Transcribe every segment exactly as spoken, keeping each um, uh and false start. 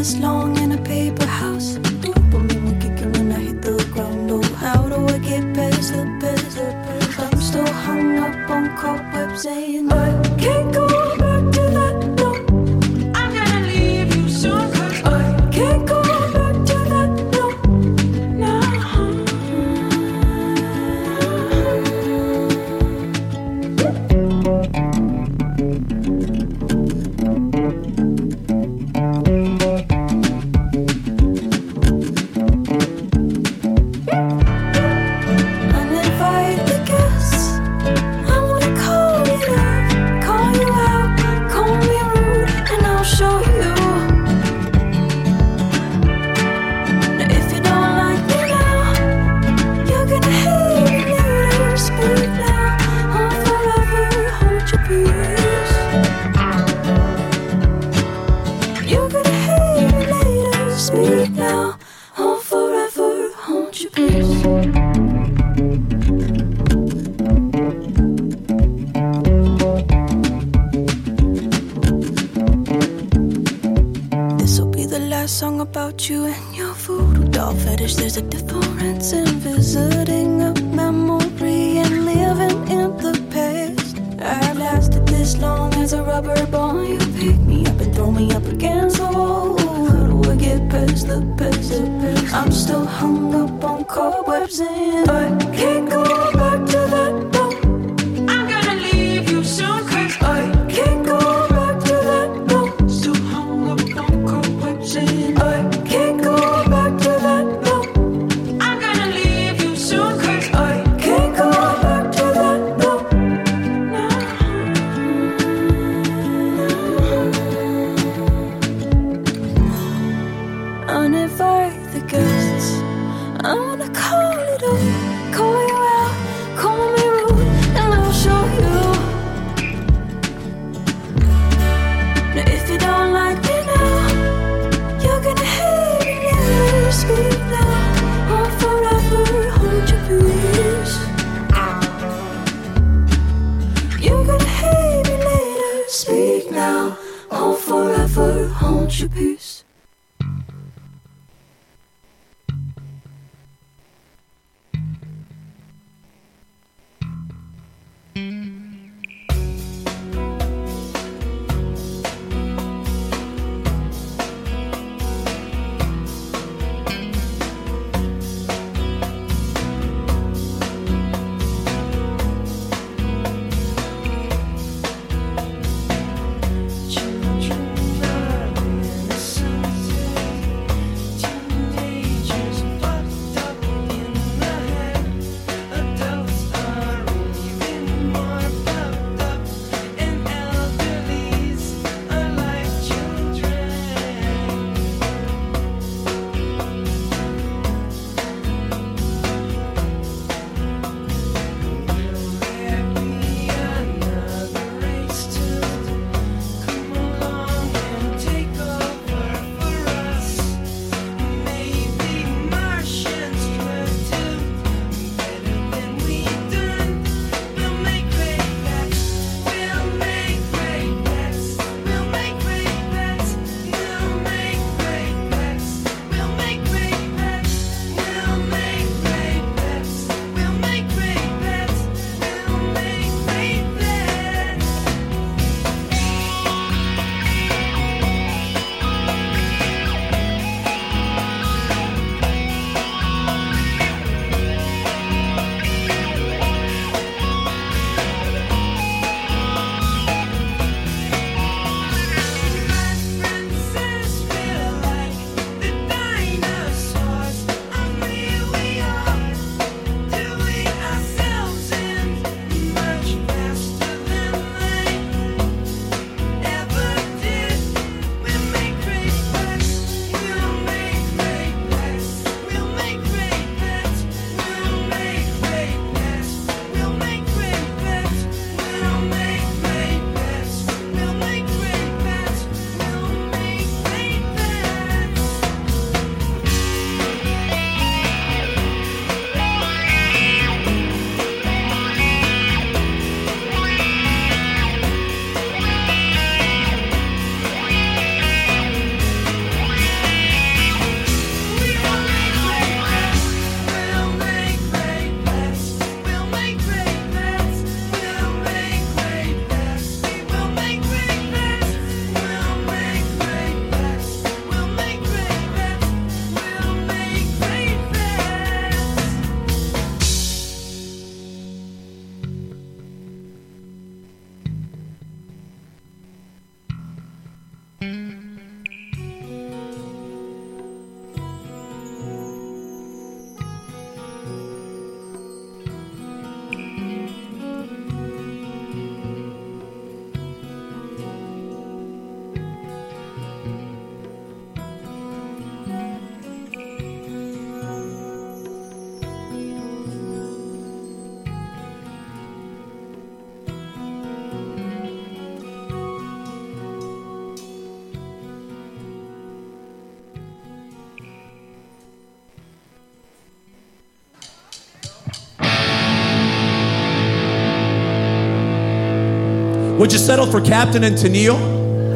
this long in a paper house. Dopamine kicking when I hit the ground. Oh, how do I get past the past? I'm still hung up on cobwebs and I can't go back to that. No, I'm gonna leave you soon, 'cause I can't go back to that. No, no. Speak now, oh forever, hold your peace. This'll be the last song about you and your voodoo doll fetish. There's a difference in visiting a memory and living in the past. I've lasted this long as a rubber ball. You pick me up and throw me up against the wall. Get past the past, the past. I'm still hung up on cobwebs and I can't go back to that. No, I'm gonna leave you soon, 'cause I can't go back to that. No, still hung up on cobwebs and I can't go back to that. No, I'm gonna leave you soon, 'cause I can't go back to that. No, no. Uninvite the guests. I wanna call it up, call you out, call me rude, and I'll show you. Now if you don't like me now, you're gonna hate me later. Speak now, or forever hold your peace. You're gonna hate me later. Speak now, or forever hold your peace. Would you settle for Captain and Tennille?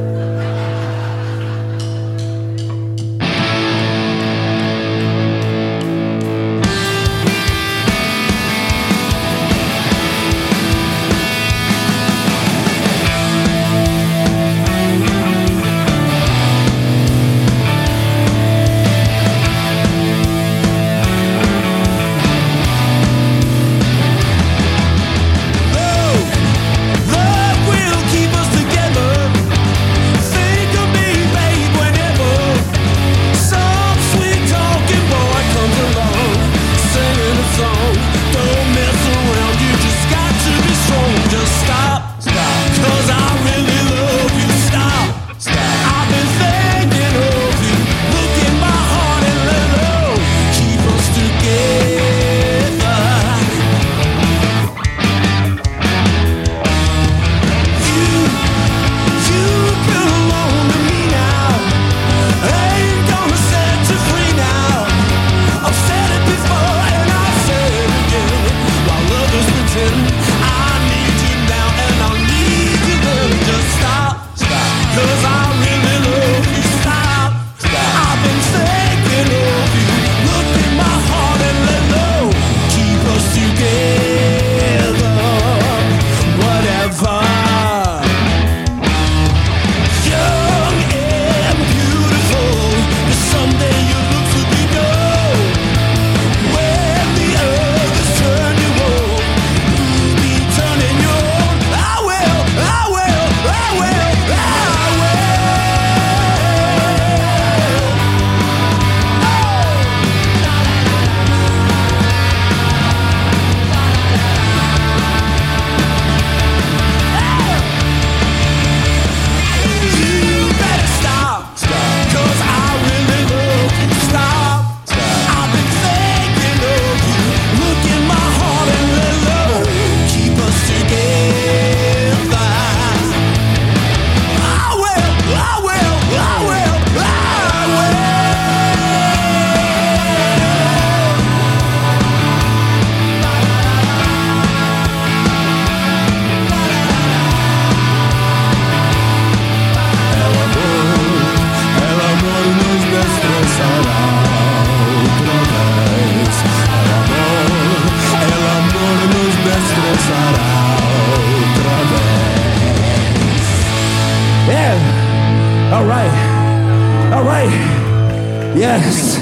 Yes.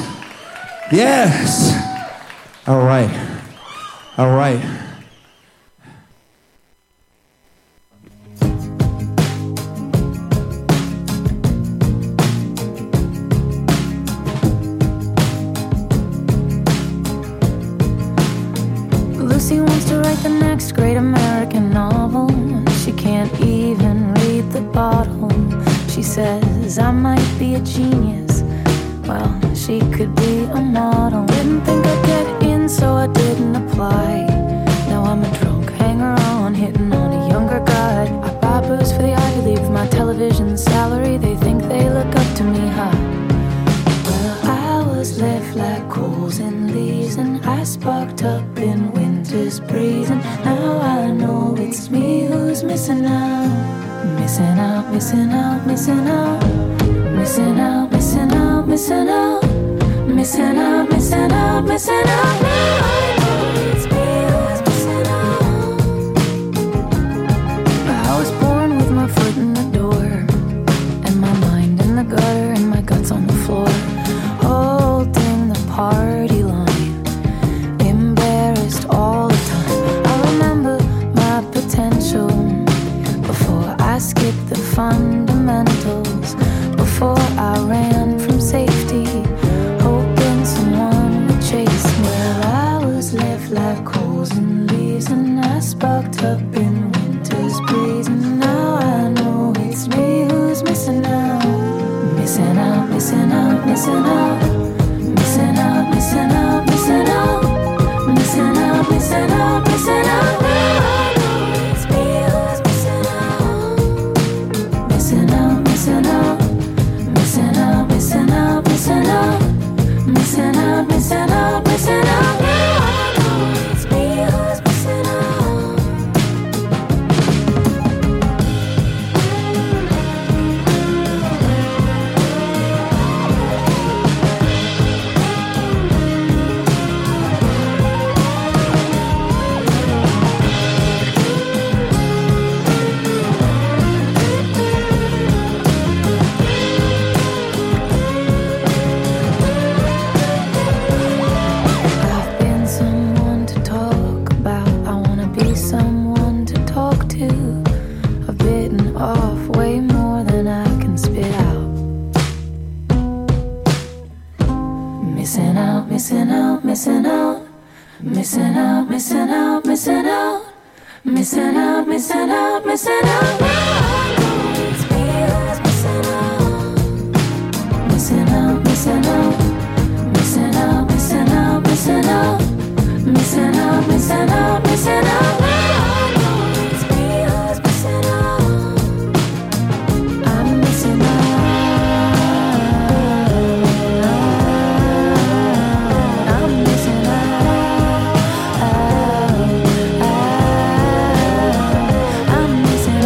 Yes. All right. All right. Lucy wants to write the next great American novel. She can't even read the bottle. She says, I might be a genius. Well, she could be a model. Didn't think I'd get in, so I didn't apply. Now I'm a drunk hanger-on, hitting on a younger guy. I buy booze for the Ivy League with my television salary. They think they look up to me, huh? Well, I was left like coals and leaves, and I sparked up in winter's breeze. And now I know it's me who's missing out. Missing out, missing out, missing out. Missing out, missing out, missing out. Missing out, missing out, missing out. Now I know it's me who's missing out. I was born with my foot in the door, and my mind in the gutter, and my guts on the floor, holding the party line, embarrassed all the time. I remember my potential before I skipped the fundamentals, before I ran from safety, hoping someone would chase me. Well, I was left like coals and leaves, and I sparked up in winter's breeze. And now I know it's me who's missing out. Missing out, missing out, missing out. Missing out, missing out, missing out. Missing out, missing out, missing out. Now I know it's me who's missing out. Missing out, missing out. Missing out, missing out, missing out. Missing out, missing out, missing out. Now I know it's me who's missing out. Missing out, missing out, missing out. Missing out, missing out, missing out. Missing out, missing out, missing out. It's me who's missing out. Missing out, missing out. Missing out, missing out, missing out. Missing out, missing out, missing out. It's me who's missing out. I'm missing out. I'm missing out. I'm missing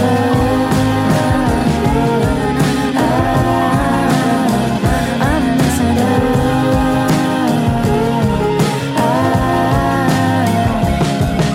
out. I'm missing out.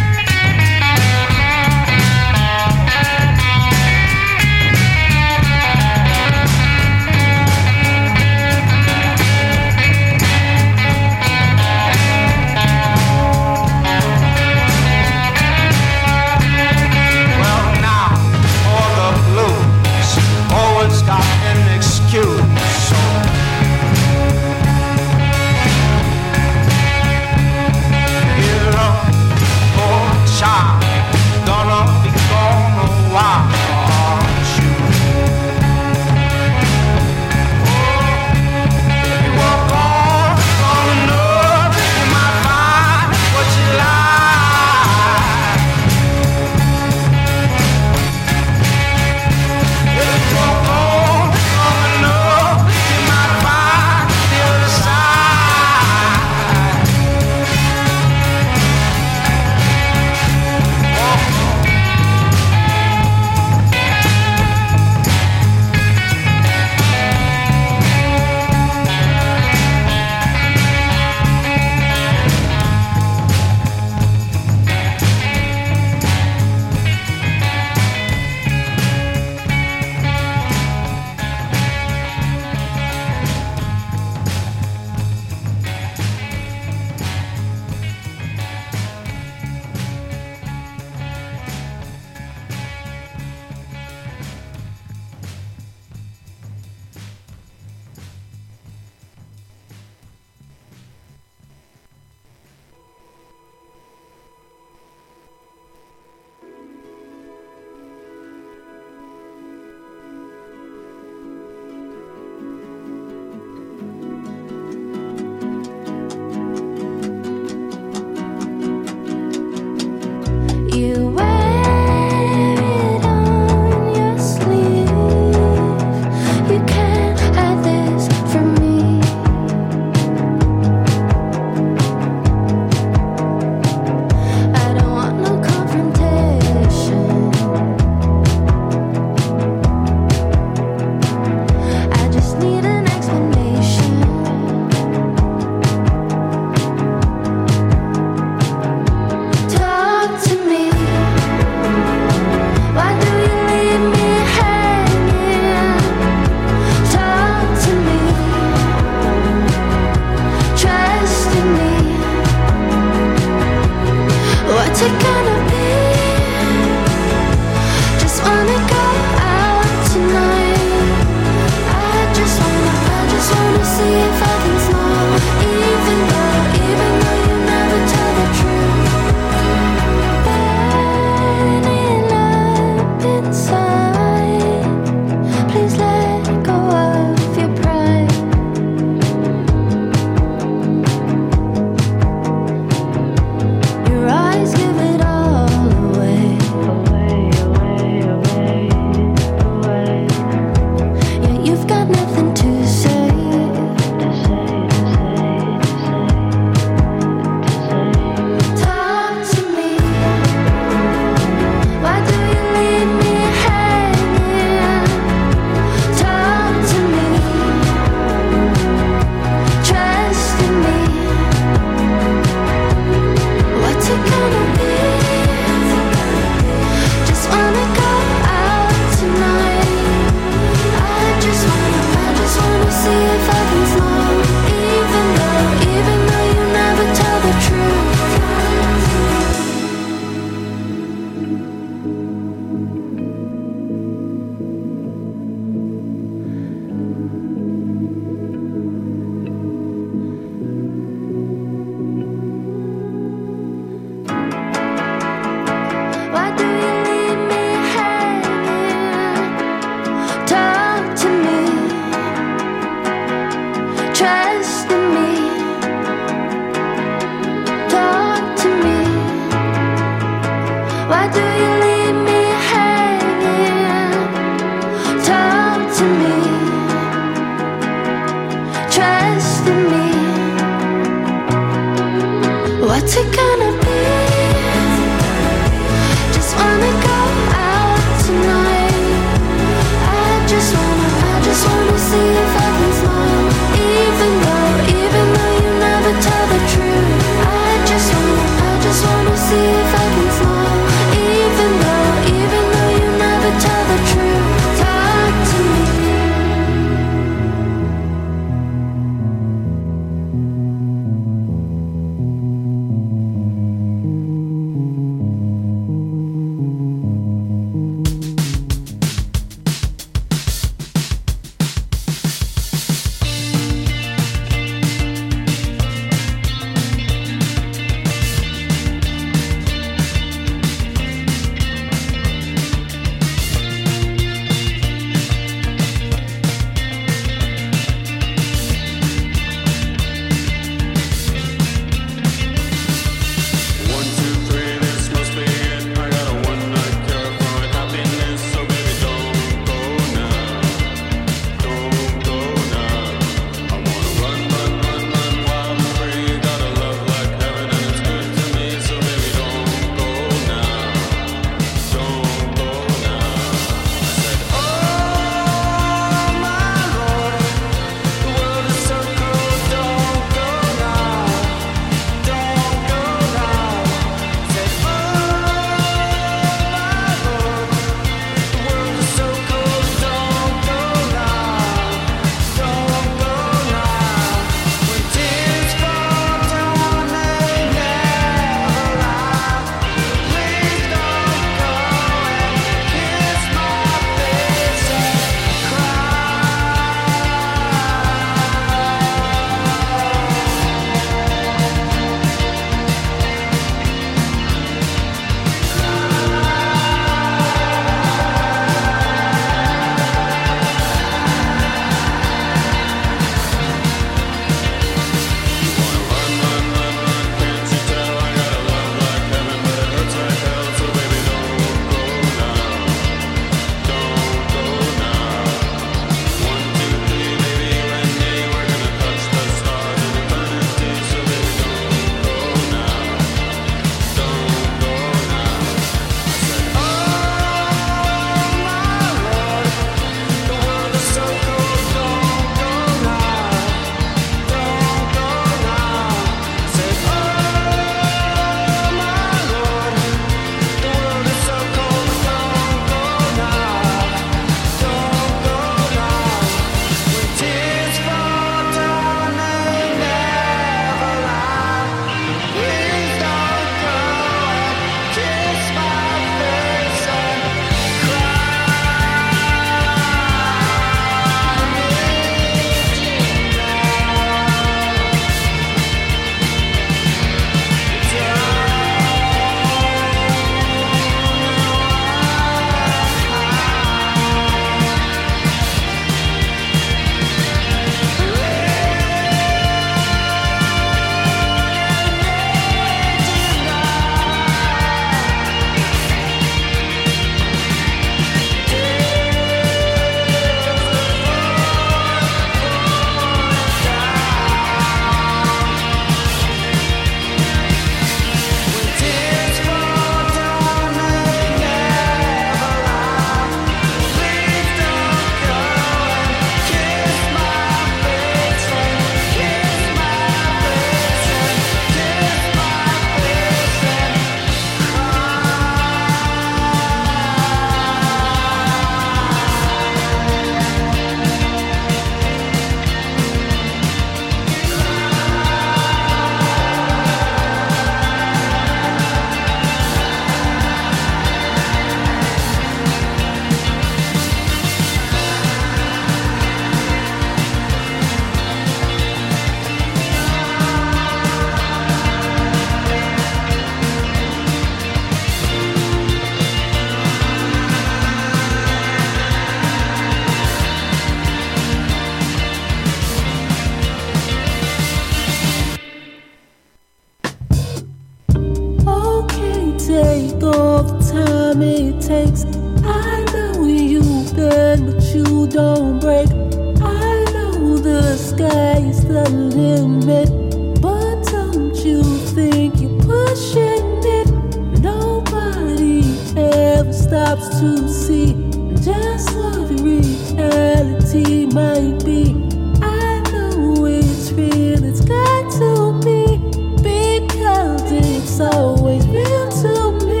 takes. I know you've been, but you don't break. I know the sky is the limit, but don't you think you're pushing it? Nobody ever stops to see just what reality might be. I know it's real, it's got to be, because it's always real to me.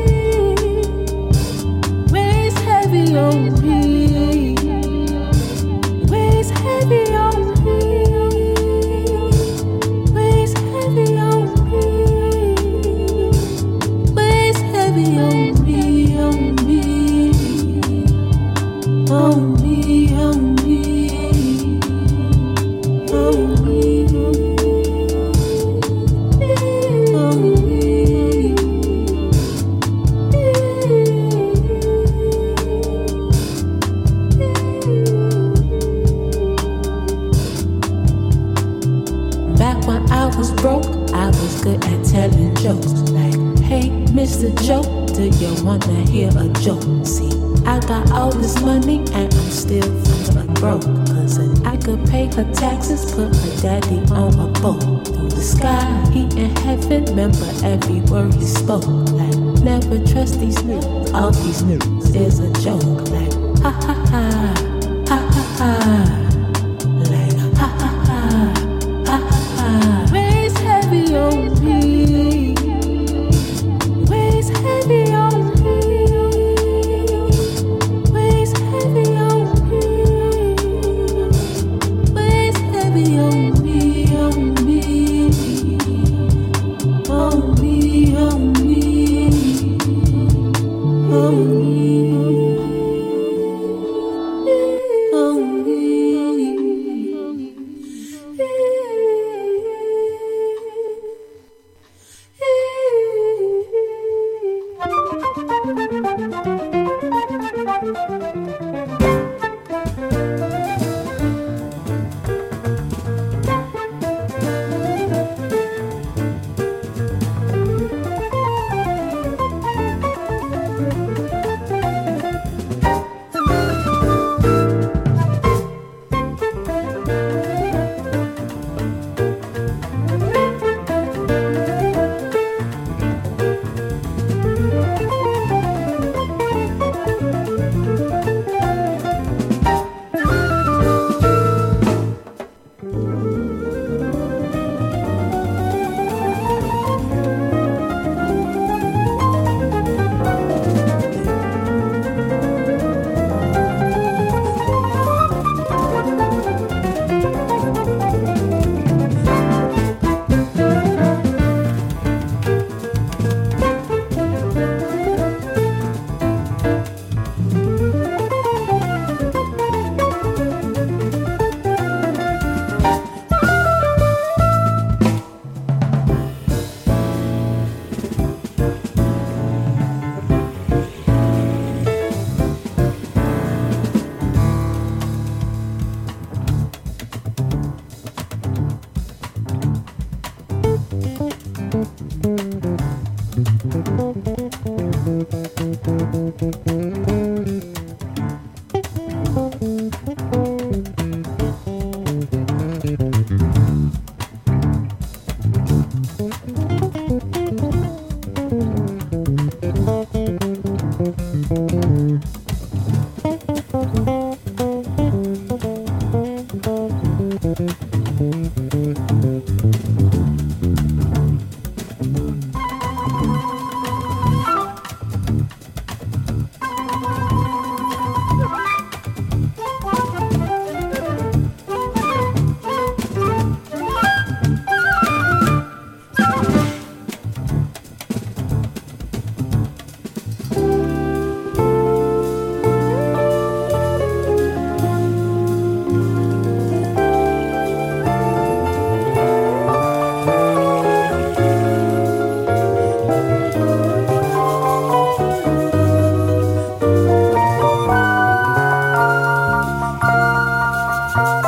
Weighs heavy on me, weighs heavy on me, weighs heavy on me, weighs heavy on me, on me, on me, on me, on me. Was broke, I was good at telling jokes. Like, hey, Mister Joe, do you wanna hear a joke? See, I got all this money and I'm still feeling broke. Cause I could pay her taxes, put her daddy on a boat. Through the sky, he in heaven, remember every word he spoke. Like, never trust these news, all these news is a joke. Like, ha ha ha, ha ha ha.